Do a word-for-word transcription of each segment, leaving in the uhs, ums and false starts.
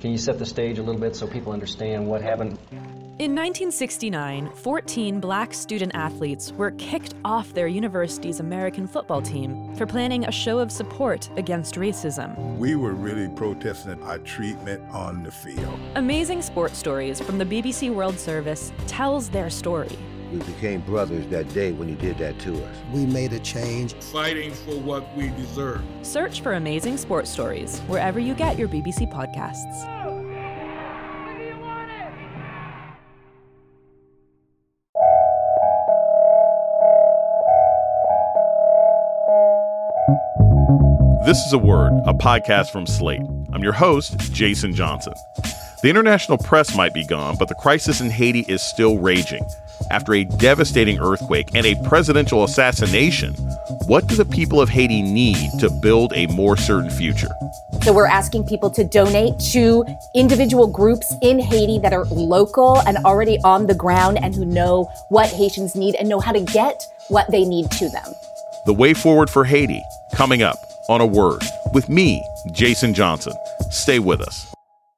Can you set the stage a little bit so people understand what happened? In nineteen sixty-nine, fourteen black student athletes were kicked off their university's American football team for planning a show of support against racism. We were really protesting our treatment on the field. Amazing Sports Stories from the B B C World Service tells their story. We became brothers that day when you did that to us. We made a change. Fighting for what we deserve. Search for Amazing Sports Stories wherever you get your B B C podcasts. This is A Word, a podcast from Slate. I'm your host, Jason Johnson. The international press might be gone, but the crisis in Haiti is still raging. After a devastating earthquake and a presidential assassination, what do the people of Haiti need to build a more certain future? So we're asking people to donate to individual groups in Haiti that are local and already on the ground and who know what Haitians need and know how to get what they need to them. The way forward for Haiti, coming up on A Word, with me, Jason Johnson. Stay with us.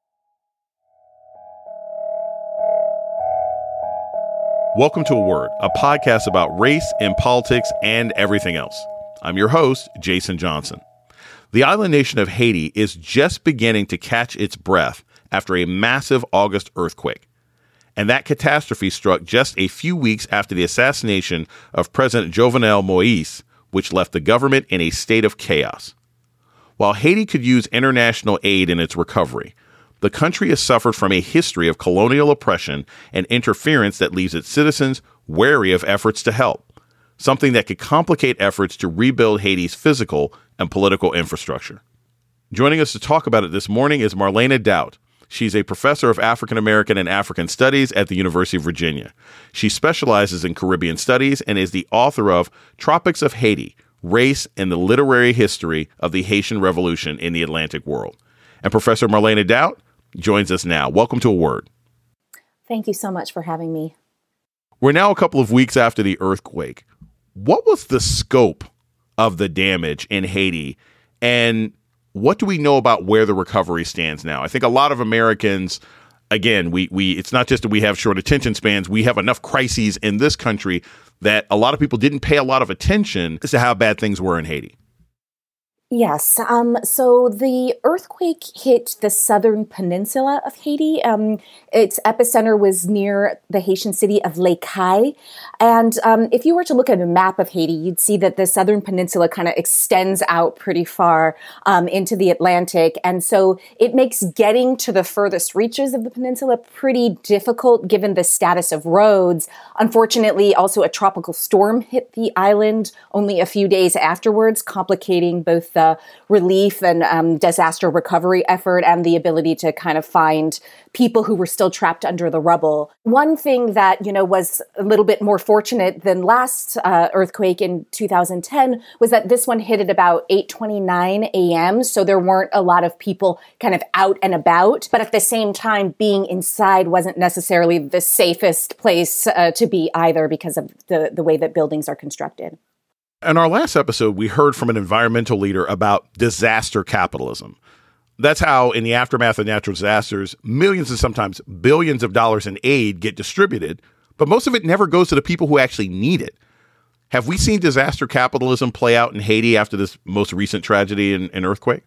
Welcome to A Word, a podcast about race and politics and everything else. I'm your host, Jason Johnson. The island nation of Haiti is just beginning to catch its breath after a massive August earthquake. And that catastrophe struck just a few weeks after the assassination of President Jovenel Moïse, which left the government in a state of chaos. While Haiti could use international aid in its recovery, the country has suffered from a history of colonial oppression and interference that leaves its citizens wary of efforts to help, something that could complicate efforts to rebuild Haiti's physical and political infrastructure. Joining us to talk about it this morning is Marlena Daut. She's a professor of African American and African Studies at the University of Virginia. She specializes in Caribbean studies and is the author of Tropics of Haiti, Race and the Literary History of the Haitian Revolution in the Atlantic World. And Professor Marlena Daut joins us now. Welcome to A Word. Thank you so much for having me. We're now a couple of weeks after the earthquake. What was the scope of the damage in Haiti, and what do we know about where the recovery stands now? I think a lot of Americans, again, we we it's not just that we have short attention spans. We have enough crises in this country that a lot of people didn't pay a lot of attention as to how bad things were in Haiti. Yes. Um, so the earthquake hit the southern peninsula of Haiti. Um, its epicenter was near the Haitian city of Les Cayes. And um, if you were to look at a map of Haiti, you'd see that the southern peninsula kind of extends out pretty far um, into the Atlantic. And so it makes getting to the furthest reaches of the peninsula pretty difficult given the status of roads. Unfortunately, also a tropical storm hit the island only a few days afterwards, complicating both the relief and um, disaster recovery effort and the ability to kind of find people who were still trapped under the rubble. One thing that, you know, was a little bit more fortunate than last uh, earthquake in two thousand ten was that this one hit at about eight twenty-nine a.m. So there weren't a lot of people kind of out and about. But at the same time, being inside wasn't necessarily the safest place uh, to be either because of the, the way that buildings are constructed. In our last episode, we heard from an environmental leader about disaster capitalism. That's how, in the aftermath of natural disasters, millions and sometimes billions of dollars in aid get distributed, but most of it never goes to the people who actually need it. Have we seen disaster capitalism play out in Haiti after this most recent tragedy and, and earthquake?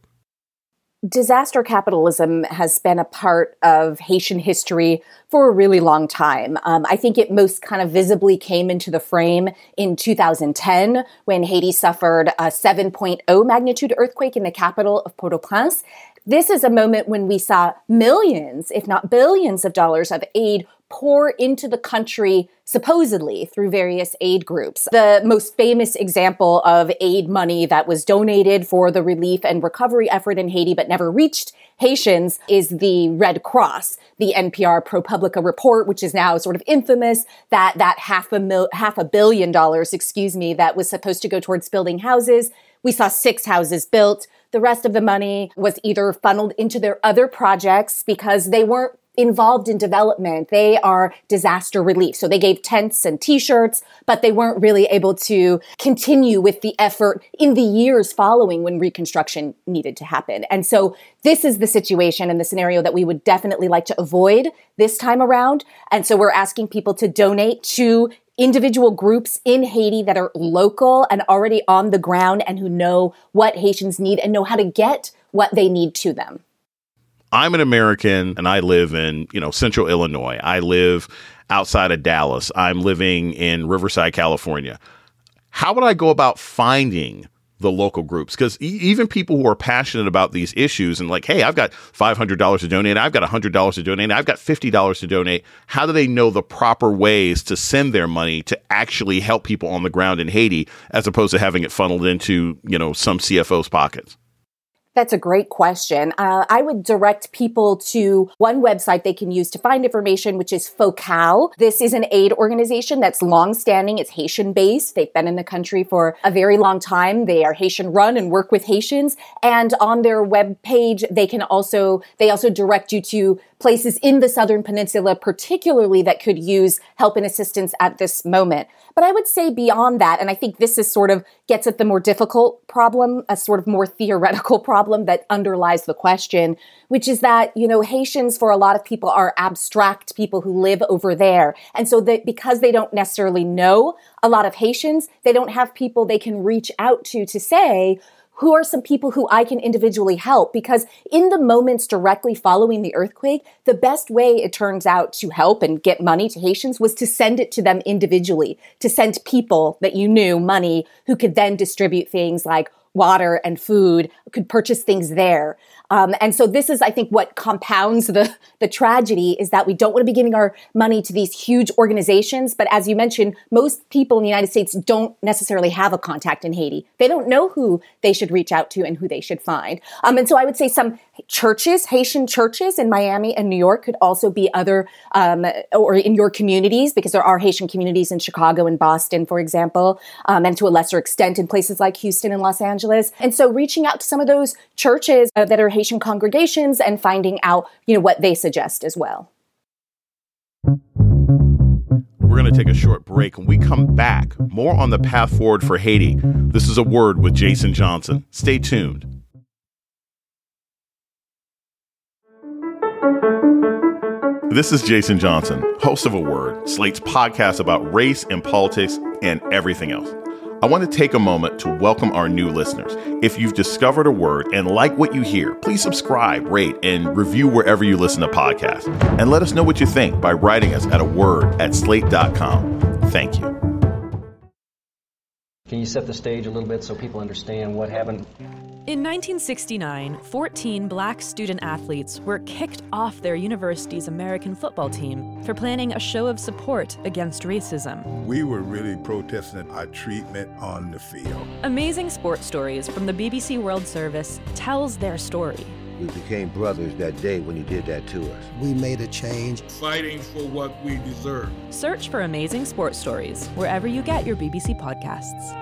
Disaster capitalism has been a part of Haitian history for a really long time. Um, I think it most kind of visibly came into the frame in two thousand ten when Haiti suffered a seven point oh magnitude earthquake in the capital of Port-au-Prince. This is a moment when we saw millions, if not billions of dollars of aid pour into the country, supposedly through various aid groups. The most famous example of aid money that was donated for the relief and recovery effort in Haiti but never reached Haitians is the Red Cross, the N P R ProPublica report, which is now sort of infamous, that that half a mil, half a billion dollars, excuse me, that was supposed to go towards building houses. We saw six houses built. The rest of the money was either funneled into their other projects because they weren't involved in development. They are disaster relief. So they gave tents and t-shirts, but they weren't really able to continue with the effort in the years following when reconstruction needed to happen. And so this is the situation and the scenario that we would definitely like to avoid this time around. And so we're asking people to donate to individual groups in Haiti that are local and already on the ground and who know what Haitians need and know how to get what they need to them. I'm an American and I live in, you know, central Illinois. I live outside of Dallas. I'm living in Riverside, California. How would I go about finding the local groups? Because e- even people who are passionate about these issues and like, hey, I've got five hundred dollars to donate, I've got one hundred dollars to donate, I've got fifty dollars to donate. How do they know the proper ways to send their money to actually help people on the ground in Haiti, as opposed to having it funneled into, you know, some C F O's pockets? That's a great question. Uh, I would direct people to one website they can use to find information, which is FOCAL. This is an aid organization that's longstanding. It's Haitian-based. They've been in the country for a very long time. They are Haitian-run and work with Haitians. And on their webpage, they can also they also direct you to places in the Southern Peninsula, particularly that could use help and assistance at this moment. But I would say beyond that, and I think this is sort of gets at the more difficult problem, a sort of more theoretical problem that underlies the question, which is that, you know, Haitians for a lot of people are abstract people who live over there. And so that because they don't necessarily know a lot of Haitians, they don't have people they can reach out to to say, who are some people who I can individually help? Because in the moments directly following the earthquake, the best way it turns out to help and get money to Haitians was to send it to them individually, to send people that you knew money who could then distribute things like water and food, could purchase things there. Um, and so this is, I think, what compounds the, the tragedy is that we don't want to be giving our money to these huge organizations. But as you mentioned, most people in the United States don't necessarily have a contact in Haiti. They don't know who they should reach out to and who they should find. Um, and so I would say some churches, Haitian churches in Miami and New York could also be other, um, or in your communities, because there are Haitian communities in Chicago and Boston, for example, um, and to a lesser extent in places like Houston and Los Angeles. And so reaching out to some of those churches uh, that are Haitian congregations and finding out, you know, what they suggest as well. We're going to take a short break. When we come back, more on the path forward for Haiti. This is A Word with Jason Johnson. Stay tuned. This is Jason Johnson, host of A Word, Slate's podcast about race and politics and everything else. I want to take a moment to welcome our new listeners. If you've discovered A Word and like what you hear, please subscribe, rate, and review wherever you listen to podcasts. And let us know what you think by writing us at a word at slate dot com. Thank you. Can you set the stage a little bit so people understand what happened? In nineteen sixty-nine, fourteen black student athletes were kicked off their university's American football team for planning a show of support against racism. We were really protesting our treatment on the field. Amazing Sports Stories from the B B C World Service tells their story. We became brothers that day when you did that to us. We made a change. Fighting for what we deserve. Search for Amazing Sports Stories wherever you get your B B C podcasts.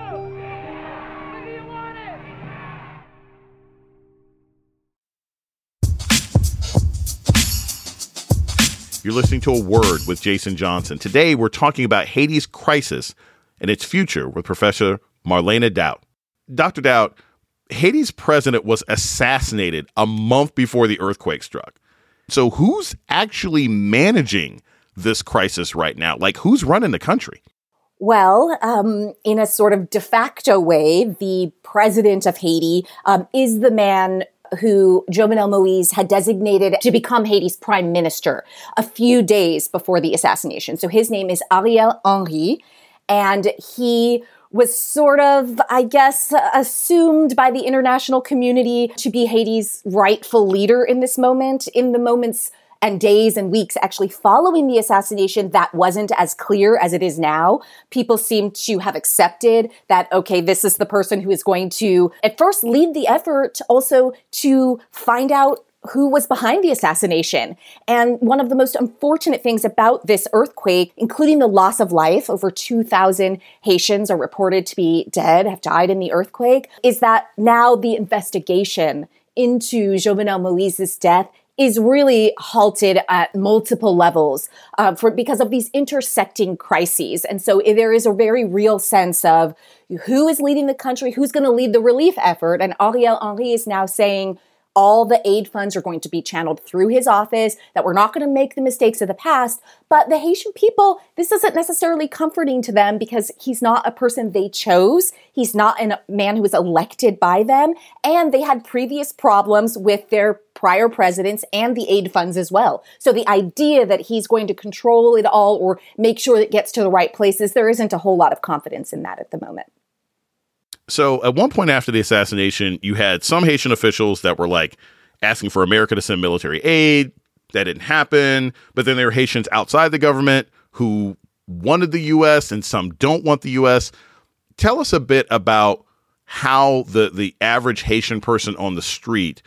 You're listening to A Word with Jason Johnson. Today, we're talking about Haiti's crisis and its future with Professor Marlena Daut. Doctor Daut, Haiti's president was assassinated a month before the earthquake struck. So who's actually managing this crisis right now? Like, who's running the country? Well, um, in a sort of de facto way, the president of Haiti um, is the man who Jovenel Moïse had designated to become Haiti's prime minister a few days before the assassination. So his name is Ariel Henry, and he was sort of, I guess, assumed by the international community to be Haiti's rightful leader in this moment. In the moments and days and weeks actually following the assassination, that wasn't as clear as it is now. People seem to have accepted that, okay, this is the person who is going to, at first, lead the effort also to find out who was behind the assassination. And one of the most unfortunate things about this earthquake, including the loss of life, over two thousand Haitians are reported to be dead, have died in the earthquake, is that now the investigation into Jovenel Moïse's death is really halted at multiple levels uh, for because of these intersecting crises. And so there is a very real sense of who is leading the country, who's going to lead the relief effort. And Ariel Henry is now saying all the aid funds are going to be channeled through his office, that we're not going to make the mistakes of the past. But the Haitian people, this isn't necessarily comforting to them because he's not a person they chose. He's not a man who was elected by them. And they had previous problems with their prior presidents and the aid funds as well. So the idea that he's going to control it all or make sure it gets to the right places, there isn't a whole lot of confidence in that at the moment. So at one point after the assassination, you had some Haitian officials that were like asking for America to send military aid. That didn't happen. But then there were Haitians outside the government who wanted the U S and some don't want the U S. Tell us a bit about how the, the average Haitian person on the street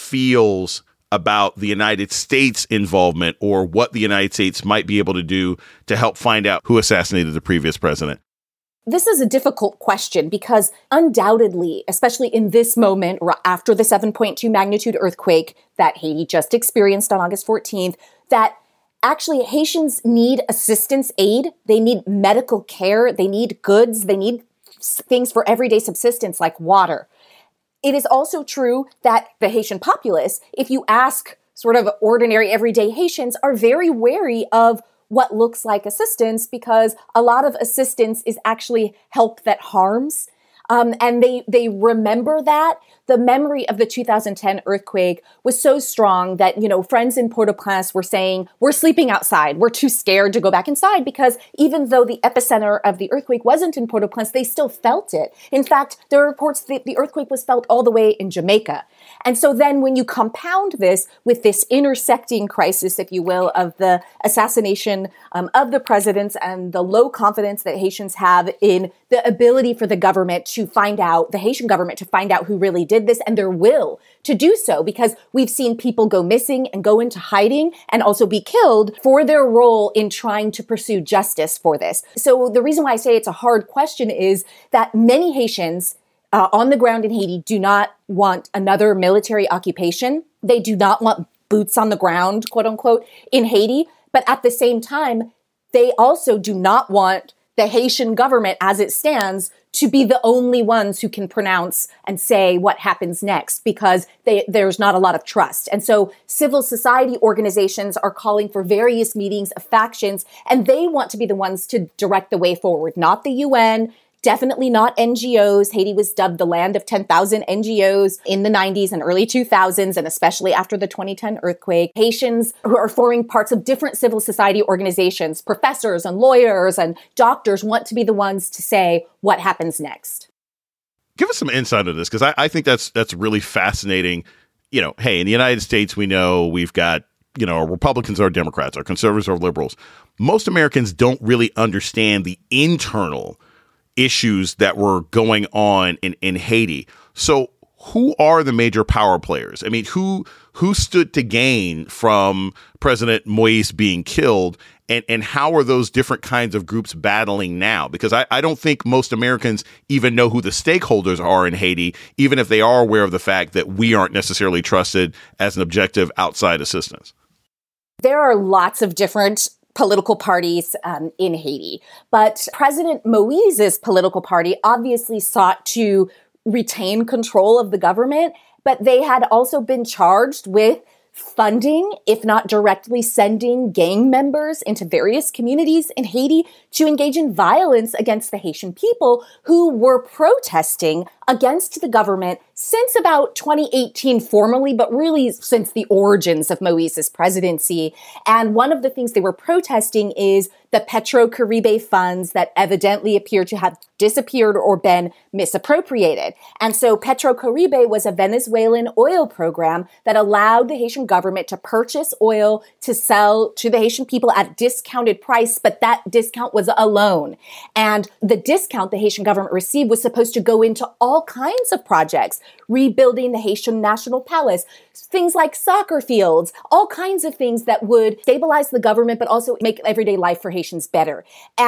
feels about the United States involvement or what the United States might be able to do to help find out who assassinated the previous president. This is a difficult question because undoubtedly, especially in this moment after the seven point two magnitude earthquake that Haiti just experienced on August fourteenth, that actually Haitians need assistance aid. They need medical care. They need goods. They need things for everyday subsistence like water. It is also true that the Haitian populace, if you ask sort of ordinary everyday Haitians, are very wary of what looks like assistance because a lot of assistance is actually help that harms. Um, and they they remember that. The memory of the two thousand ten earthquake was so strong that, you know, friends in Port-au-Prince were saying, we're sleeping outside. We're too scared to go back inside because even though the epicenter of the earthquake wasn't in Port-au-Prince, they still felt it. In fact, there are reports that the earthquake was felt all the way in Jamaica. And so then when you compound this with this intersecting crisis, if you will, of the assassination um, of the presidents and the low confidence that Haitians have in the ability for the government to find out, the Haitian government to find out who really did this and their will to do so, because we've seen people go missing and go into hiding and also be killed for their role in trying to pursue justice for this. So the reason why I say it's a hard question is that many Haitians uh, on the ground in Haiti do not want another military occupation. They do not want boots on the ground, quote unquote, in Haiti. But at the same time, they also do not want the Haitian government as it stands to be the only ones who can pronounce and say what happens next because they, there's not a lot of trust. And so civil society organizations are calling for various meetings of factions, and they want to be the ones to direct the way forward, not the U N, definitely not N G Os. Haiti was dubbed the land of ten thousand N G Os in the nineties and early two thousands, and especially after the twenty ten earthquake. Haitians who are forming parts of different civil society organizations, professors and lawyers and doctors want to be the ones to say what happens next. Give us some insight into this, because I, I think that's that's really fascinating. You know, hey, in the United States, we know we've got, you know, our Republicans are Democrats, our conservatives are liberals. Most Americans don't really understand the internal issues that were going on in, in Haiti. So who are the major power players? I mean, who who stood to gain from President Moïse being killed? And, and how are those different kinds of groups battling now? Because I, I don't think most Americans even know who the stakeholders are in Haiti, even if they are aware of the fact that we aren't necessarily trusted as an objective outside assistance. There are lots of different political parties um, in Haiti. But President Moïse's political party obviously sought to retain control of the government, but they had also been charged with funding, if not directly sending gang members into various communities in Haiti to engage in violence against the Haitian people who were protesting against the government since about twenty eighteen formally, but really since the origins of Moïse's presidency. And one of the things they were protesting is the Petrocaribe funds that evidently appear to have disappeared or been misappropriated. And so Petrocaribe was a Venezuelan oil program that allowed the Haitian government to purchase oil to sell to the Haitian people at a discounted price, but that discount was a loan. And the discount the Haitian government received was supposed to go into all kinds of projects, rebuilding the Haitian National Palace, things like soccer fields, all kinds of things that would stabilize the government, but also make everyday life for Haitians better. And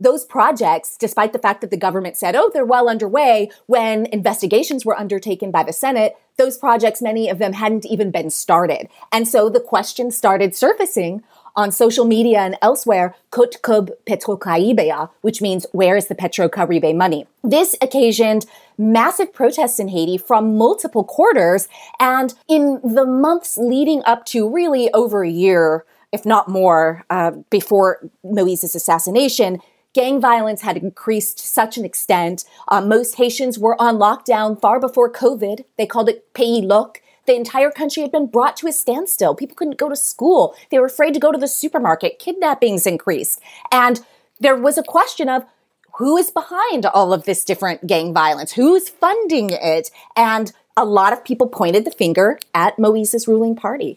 those projects, despite the fact that the government said, oh, they're well underway, when investigations were undertaken by the Senate, those projects, many of them hadn't even been started. And so the question started surfacing on social media and elsewhere, Kut Kub Petrocaribe, which means where is the Petrocaribe money? This occasioned massive protests in Haiti from multiple quarters. And in the months leading up to really over a year, if not more, uh, before Moïse's assassination, gang violence had increased to such an extent. Uh, most Haitians were on lockdown far before COVID. They called it Pays Loc. The entire country had been brought to a standstill. People couldn't go to school. They were afraid to go to the supermarket. Kidnappings increased. And there was a question of who is behind all of this different gang violence? Who's funding it? And a lot of people pointed the finger at Moïse's ruling party.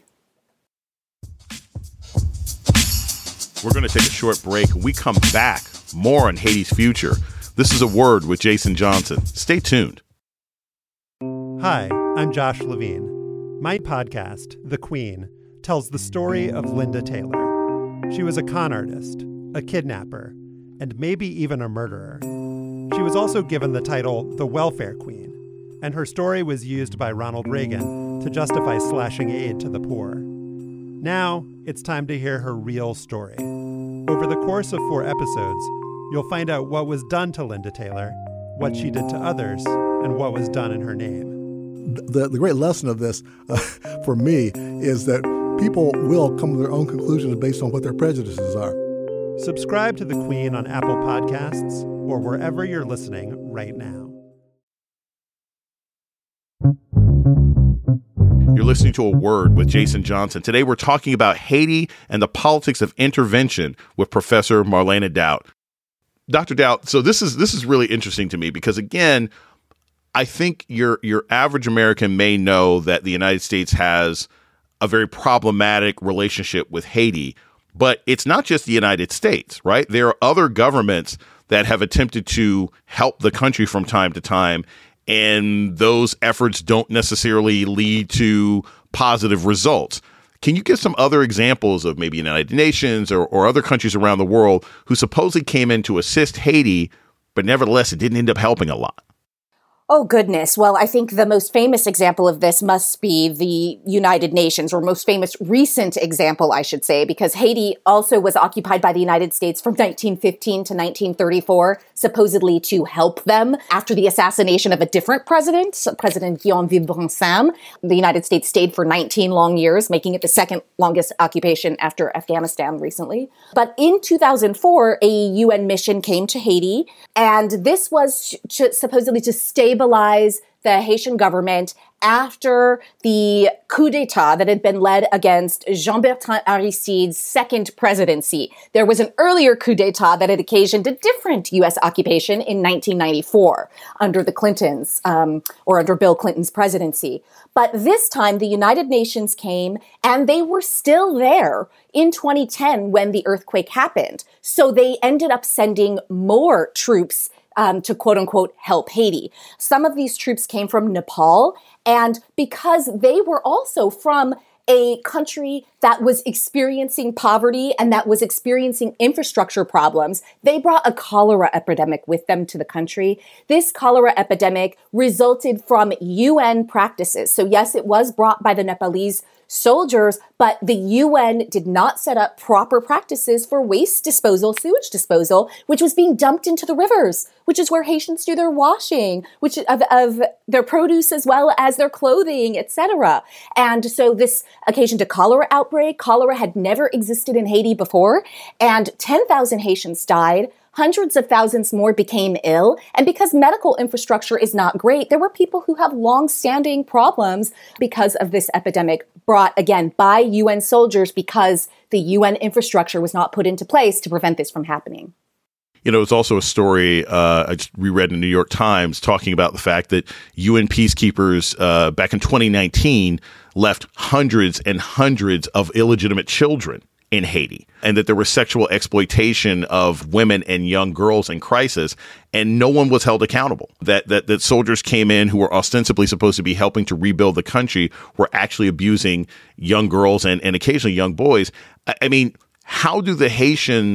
We're going to take a short break. When we come back, more on Haiti's future. This is A Word with Jason Johnson. Stay tuned. Hi, I'm Josh Levine. My podcast, The Queen, tells the story of Linda Taylor. She was a con artist, a kidnapper, and maybe even a murderer. She was also given the title the Welfare Queen, and her story was used by Ronald Reagan to justify slashing aid to the poor. Now, it's time to hear her real story. Over the course of four episodes, you'll find out what was done to Linda Taylor, what she did to others, and what was done in her name. The, the great lesson of this, uh, for me, is that people will come to their own conclusions based on what their prejudices are. Subscribe to The Queen on Apple Podcasts or wherever you're listening right now. You're listening to A Word with Jason Johnson. Today we're talking about Haiti and the politics of intervention with Professor Marlena Daut. Doctor Daut, so this is this is really interesting to me because, again, I think your your average American may know that the United States has a very problematic relationship with Haiti, but it's not just the United States, right? There are other governments that have attempted to help the country from time to time, and those efforts don't necessarily lead to positive results. Can you give some other examples of maybe United Nations or, or other countries around the world who supposedly came in to assist Haiti, but nevertheless it didn't end up helping a lot? Oh, goodness. Well, I think the most famous example of this must be the United Nations, or most famous recent example, I should say, because Haiti also was occupied by the United States from nineteen fifteen to nineteen thirty-four, supposedly to help them. After the assassination of a different president, President Guillaume Vivre-Sam, the United States stayed for nineteen long years, making it the second longest occupation after Afghanistan recently. But in two thousand four, a U N mission came to Haiti, and this was ch- supposedly to stabilize the Haitian government after the coup d'etat that had been led against Jean-Bertrand Aristide's second presidency. There was an earlier coup d'etat that had occasioned a different U S occupation in nineteen ninety-four under the Clintons, um, or under Bill Clinton's presidency. But this time, the United Nations came, and they were still there in twenty ten when the earthquake happened. So they ended up sending more troops Um, to quote unquote help Haiti. Some of these troops came from Nepal, and because they were also from a country that was experiencing poverty and that was experiencing infrastructure problems, they brought a cholera epidemic with them to the country. This cholera epidemic resulted from U N practices. So yes, it was brought by the Nepalese soldiers, but the U N did not set up proper practices for waste disposal, sewage disposal, which was being dumped into the rivers, which is where Haitians do their washing, which of, of their produce as well as their clothing, et cetera. And so this occasioned a cholera outbreak. Cholera had never existed in Haiti before, and ten thousand Haitians died. Hundreds of thousands more became ill. And because medical infrastructure is not great, there were people who have long-standing problems because of this epidemic brought, again, by U N soldiers because the U N infrastructure was not put into place to prevent this from happening. You know, it's also a story uh, I just reread in the New York Times talking about the fact that U N peacekeepers uh, back in twenty nineteen left hundreds and hundreds of illegitimate children in Haiti, and that there was sexual exploitation of women and young girls in crisis, and no one was held accountable. That that that soldiers came in who were ostensibly supposed to be helping to rebuild the country were actually abusing young girls and, and occasionally young boys. I, I mean, how do the Haitians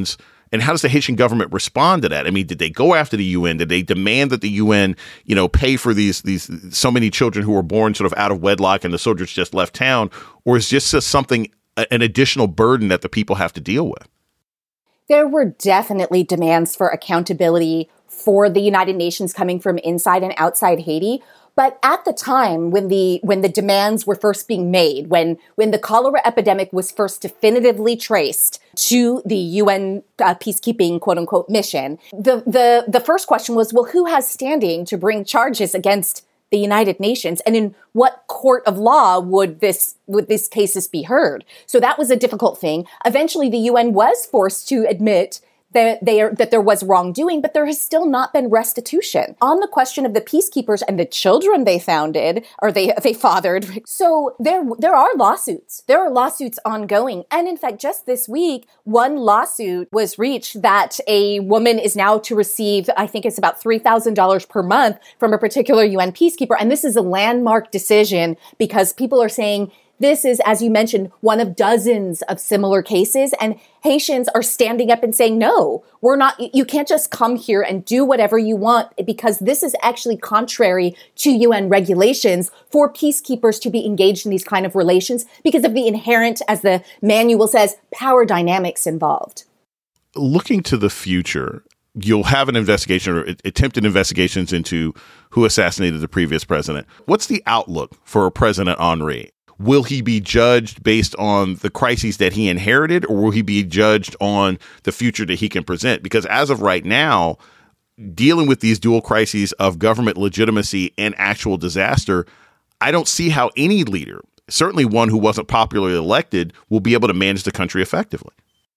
And how does the Haitian government respond to that? I mean, did they go after the U N? Did they demand that the U N, you know, pay for these these so many children who were born sort of out of wedlock and the soldiers just left town? Or is this just something, an additional burden that the people have to deal with? There were definitely demands for accountability for the United Nations coming from inside and outside Haiti. But at the time when the when the demands were first being made, when when the cholera epidemic was first definitively traced to the U N uh, peacekeeping quote unquote mission, the, the the first question was, well, who has standing to bring charges against the United Nations, and in what court of law would this would these cases be heard? So that was a difficult thing. Eventually, the U N was forced to admit that they are, that there was wrongdoing, but there has still not been restitution. On the question of the peacekeepers and the children they founded, or they they fathered, so there there are lawsuits. There are lawsuits ongoing. And in fact, just this week, one lawsuit was reached that a woman is now to receive, I think it's about three thousand dollars per month from a particular U N peacekeeper. And this is a landmark decision because people are saying, this is, as you mentioned, one of dozens of similar cases, and Haitians are standing up and saying, no, we're not, you can't just come here and do whatever you want, because this is actually contrary to U N regulations for peacekeepers to be engaged in these kind of relations because of the inherent, as the manual says, power dynamics involved. Looking to the future, you'll have an investigation or attempted investigations into who assassinated the previous president. What's the outlook for President Henry? Will he be judged based on the crises that he inherited, or will he be judged on the future that he can present? Because as of right now, dealing with these dual crises of government legitimacy and actual disaster, I don't see how any leader, certainly one who wasn't popularly elected, will be able to manage the country effectively.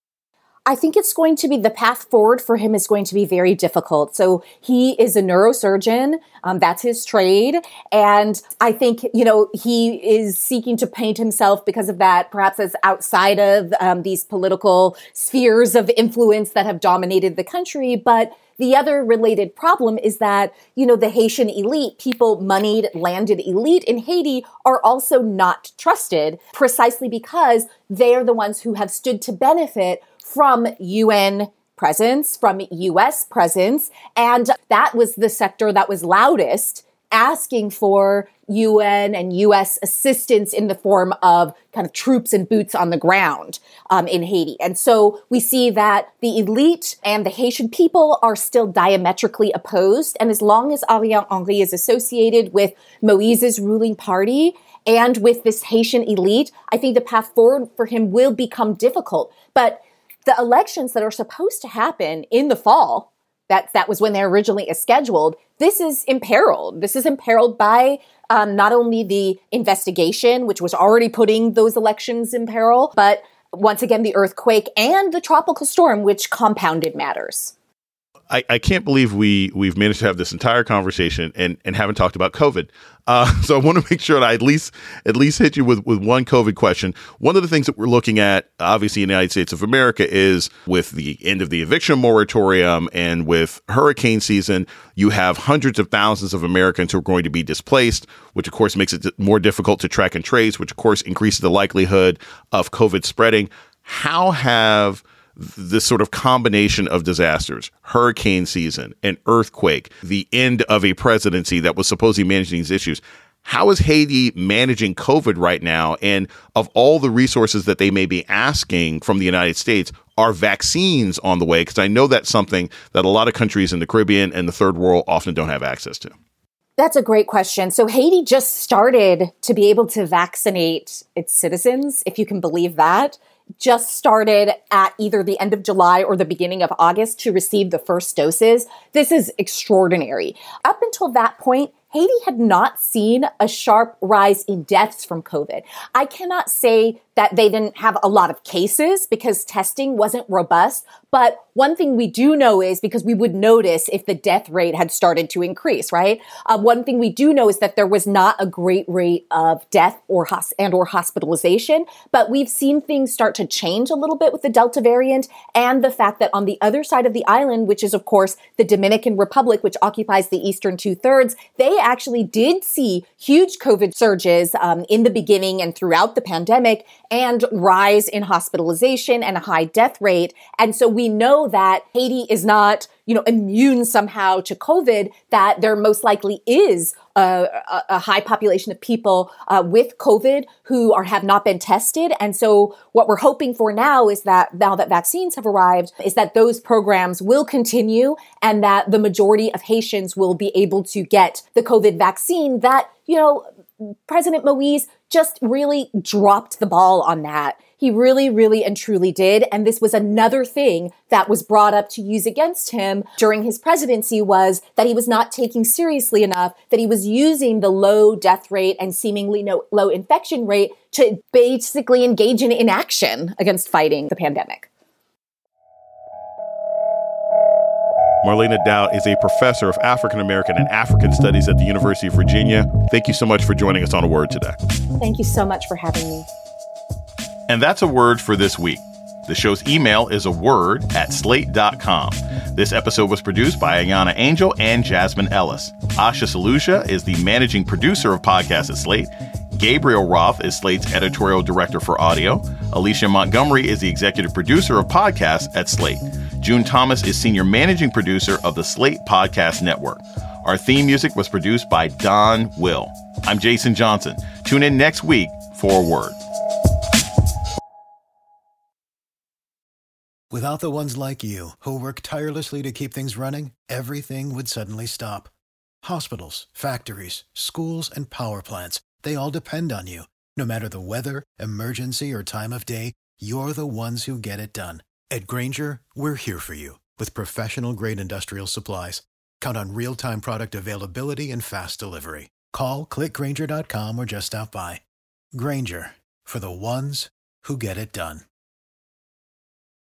I think it's going to be, the path forward for him is going to be very difficult. So he is a neurosurgeon. Um, that's his trade. And I think, you know, he is seeking to paint himself because of that, perhaps as outside of um, these political spheres of influence that have dominated the country. But the other related problem is that, you know, the Haitian elite, people, moneyed, landed elite in Haiti, are also not trusted precisely because they are the ones who have stood to benefit from U N presence, from U S presence. And that was the sector that was loudest asking for U N and U S assistance in the form of kind of troops and boots on the ground um, in Haiti. And so we see that the elite and the Haitian people are still diametrically opposed. And as long as Ariel Henry is associated with Moise's ruling party and with this Haitian elite, I think the path forward for him will become difficult. But the elections that are supposed to happen in the fall, that, that was when they originally scheduled, this is imperiled. This is imperiled by um, not only the investigation, which was already putting those elections in peril, but once again, the earthquake and the tropical storm, which compounded matters. I, I can't believe we we've managed to have this entire conversation and, and haven't talked about COVID. Uh, so I want to make sure that I at least at least hit you with, with one COVID question. One of the things that we're looking at, obviously, in the United States of America is with the end of the eviction moratorium and with hurricane season, you have hundreds of thousands of Americans who are going to be displaced, which, of course, makes it more difficult to track and trace, which, of course, increases the likelihood of COVID spreading. How have this sort of combination of disasters, hurricane season, an earthquake, the end of a presidency that was supposedly managing these issues, how is Haiti managing COVID right now? And of all the resources that they may be asking from the United States, are vaccines on the way? Because I know that's something that a lot of countries in the Caribbean and the third world often don't have access to. That's a great question. So Haiti just started to be able to vaccinate its citizens, if you can believe that. Just started at either the end of July or the beginning of August to receive the first doses. This is extraordinary. Up until that point, Haiti had not seen a sharp rise in deaths from COVID. I cannot say that they didn't have a lot of cases because testing wasn't robust. But one thing we do know is, because we would notice if the death rate had started to increase, right? Uh, one thing we do know is that there was not a great rate of death or hos- and or hospitalization. But we've seen things start to change a little bit with the Delta variant and the fact that on the other side of the island, which is, of course, the Dominican Republic, which occupies the eastern two thirds, they actually did see huge COVID surges um, in the beginning and throughout the pandemic. and rise in hospitalization and a high death rate. And so we know that Haiti is not, you know, immune somehow to COVID, that there most likely is a, a, a high population of people uh, with COVID who are have not been tested. And so what we're hoping for now is that now that vaccines have arrived, is that those programs will continue and that the majority of Haitians will be able to get the COVID vaccine that, you know, President Moise just really dropped the ball on that. He really, really and truly did. And this was another thing that was brought up to use against him during his presidency, was that he was not taking seriously enough, that he was using the low death rate and seemingly no, low infection rate to basically engage in inaction against fighting the pandemic. Marlena Dowd is a professor of African American and African Studies at the University of Virginia. Thank you so much for joining us on A Word today. Thank you so much for having me. And that's A Word for this week. The show's email is a word at slate dot com. This episode was produced by Ayana Angel and Jasmine Ellis. Asha Saluja is the managing producer of podcasts at Slate. Gabriel Roth is Slate's editorial director for audio. Alicia Montgomery is the executive producer of podcasts at Slate. June Thomas is senior managing producer of the Slate Podcast Network. Our theme music was produced by Don Will. I'm Jason Johnson. Tune in next week for A Word. Without the ones like you, who work tirelessly to keep things running, everything would suddenly stop. Hospitals, factories, schools, and power plants, they all depend on you. No matter the weather, emergency, or time of day, you're the ones who get it done. At Grainger, we're here for you with professional-grade industrial supplies. Count on real-time product availability and fast delivery. Call, click Grainger dot com, or just stop by. Grainger, for the ones who get it done.